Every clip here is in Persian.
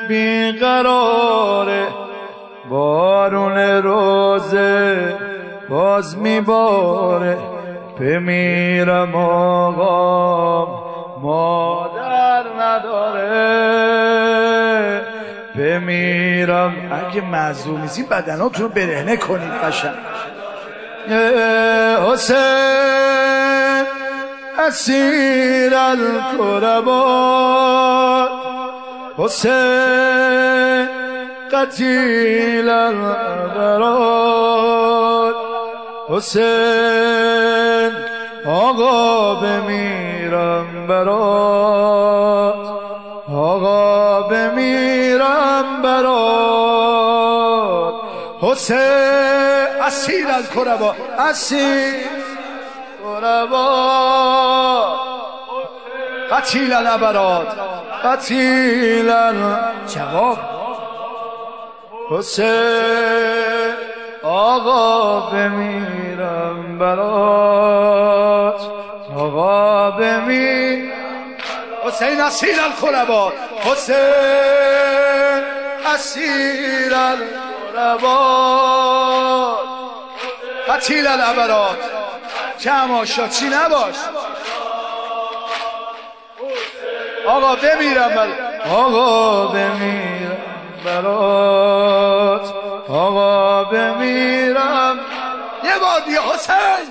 بیقراره بارون روزه باز میباره بمیرم آقام مادر نداره بمیرم. اگه معذور نیستی بدناتون رو برهنه کنید قشنگ. حسین اسیر الکربات حسین قتیل الابرار حسین آقا بمیرم برات آقا بمیرم برات حسین اسیر الکربات اسیر الکربات قتیل الابرار قتیل جواب حسین آقا بمیرم برات آقا بمیرم حسین اسیر الکربات حسین اسیر الکربات قتیل الابرار کماشا چی نباش آقا بمیرم برات آقا بمیرم برات آقا بمیرم یه بار دیگه حسین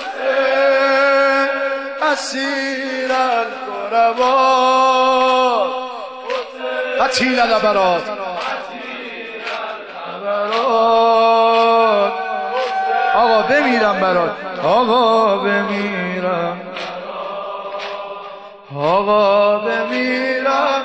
اسیر الکربات قتیل الابرار آقا بمیرم برات آقا بمیرم آقا بمیرم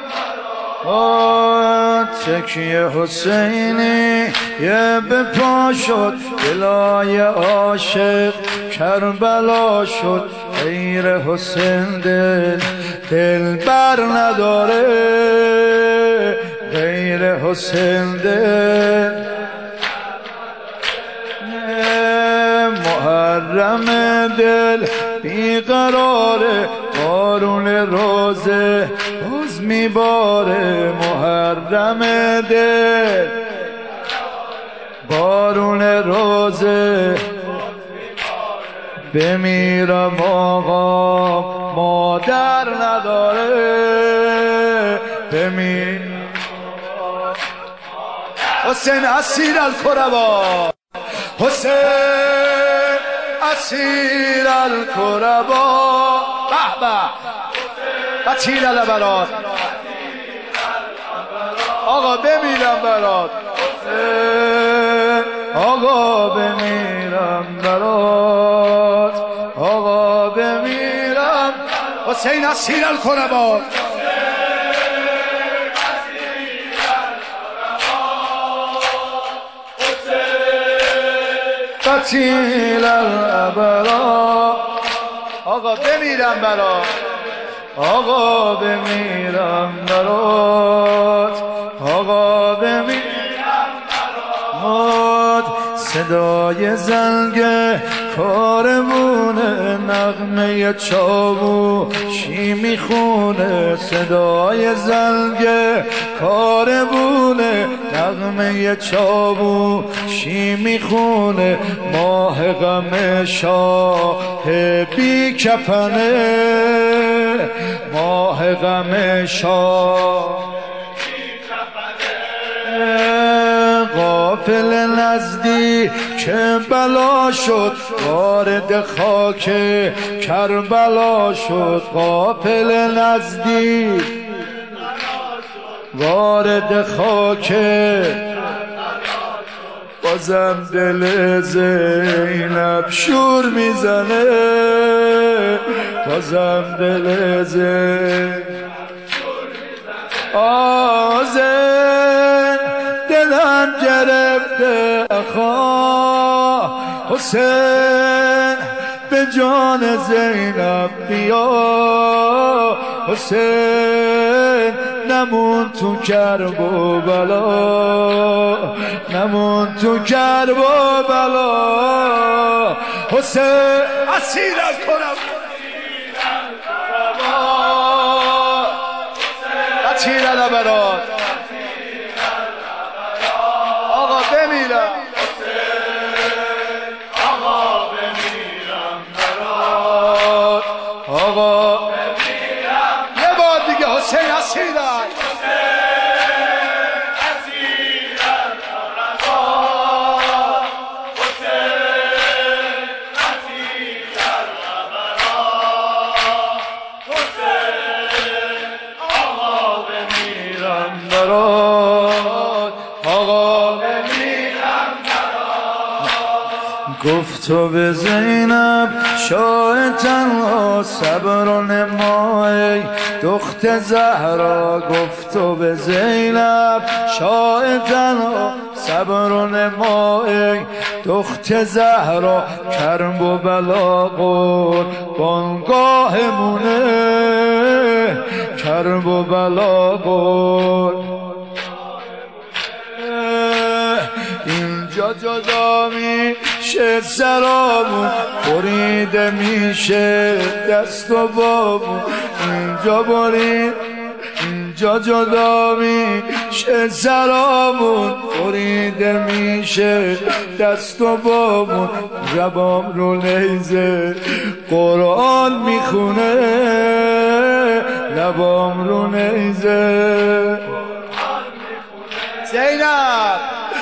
تکیه حسینی یه به پا شد دلای عاشق کربلا شد غیر حسین دل بر نداره غیر حسین دل محرم دل بیقراره بارون روزه باز میباره محرم دل بارون روزه بمیرم آقا مادر نداره بمیرم حسین اسیر الکربات حسین اسیر الکربات به به قتیل الابرار آقا بمیرم برات آقا بمیرم برات آقا بمیرم حسین اسیر الکربات قتیل الابرار آقا بمیرم برات آقا بمیرم برات آقا بمیرم برات صدای زنگ کارمونه نغمه چاووشی میخونه صدای زنگ کارمونه نغمه چاووشی میخونه ماه غم شاه بی کفنه ماه غم شاه غافل نزدیک بلا شد وارد خاک کربلا شد غافل نزدیک وارد خاک بازم دل زینب شور میزنه بازم دل زینب آزن دلم گرفته خواه حسین به جان زینب بیا حسین نمون تو کرب و بلا نمون تو کرب و بلا حسین اسیر الکربات قتیل الابرار اسیرک گفت تو به زینب شاه تنها صبر و نمای دخت زهرا گفت تو به زینب شاه تنها صبر و نمای دخت زهرا کرب و بلا قربانگاه مونه کرب و بلا اینجا جدا میشه سرامون بریده میشه دست و بامون اینجا جدا میشه سرامون بریده میشه دست و بامون ربام رو نیزه قرآن میخونه لبام رو نیزه زینب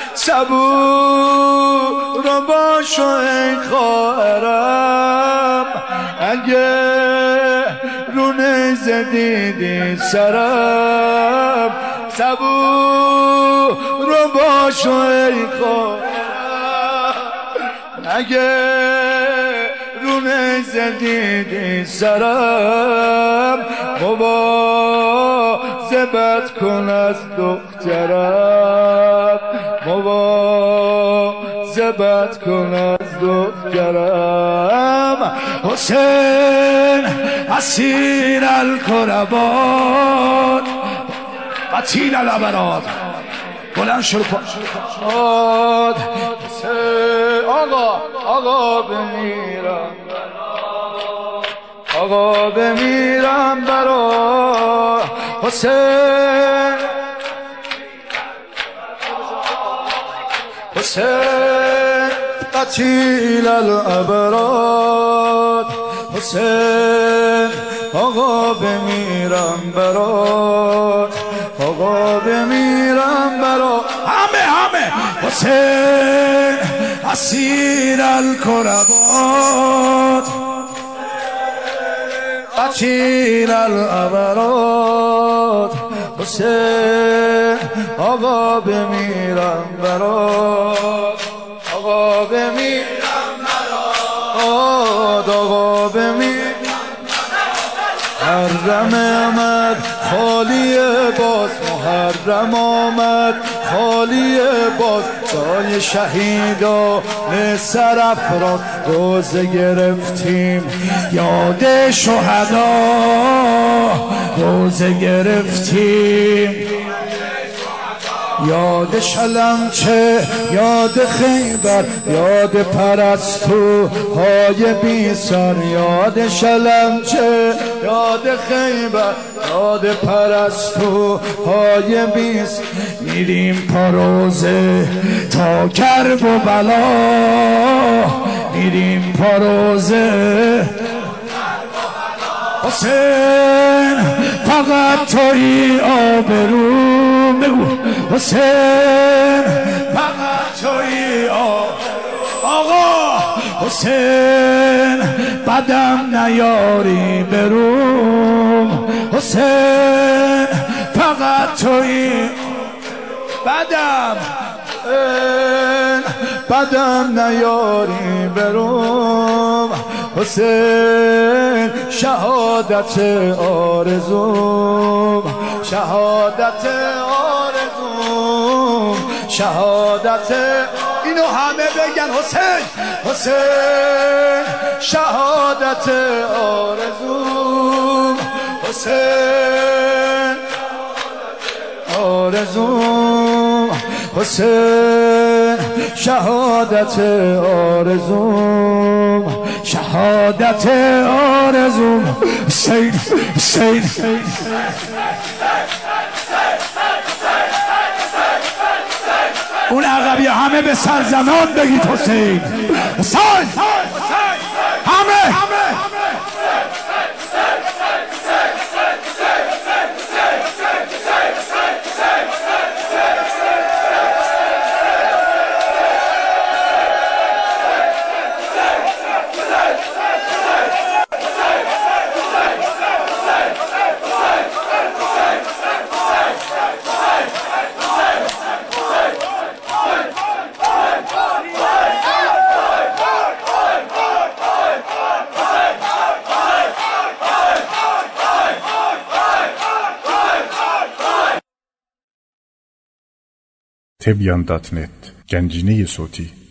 صبور باش ای خواهرم اگه رو نیزه دیدی سرم صبور باش ای خواهرم اگه رو نیزه دیدی سرم مواظبت کن از دخترم مواظبت کن از دخترم حسین اسیر الکربات قتیل الابراد بلند شروع کن آقا بمیرم آقا بمیرم برا حسین قتیل الابراد حسین آقا بمیرم برات آقا بمیرم برات همه حسین اسیر الکربات قتیل الابراد حسین آقا بمیرم برات آقا بمیرم برات آقا بمیرم محرم آمد خالی باز محرم آمد خالی باز جای شهیدان سرافراز روزه گرفتیم یاد شهدا روزه گرفتیم یاد شلمچه یاد خیبر یاد پرستوهای بی سر یاد شلمچه یاد خیبر یاد پرستوهای بی سر میریم پاروزه تا کرب و بلا میریم پاروزه حسین فقط توی آبروم بگو حسین فقط توی آقا حسین بدم نیاری بروم حسین فقط توی بدم نیاری بروم حسین شهادت آرزوم شهادت آرزوم شهادت اینو همه بگن حسین حسین شهادت آرزوم حسین آرزوم حسین شهادت آرزوم شهادت آرزوم حسین حسین اون عقبی همه به سرزنان بگید حسین حسین همه تبیان.net گنجینه صوتی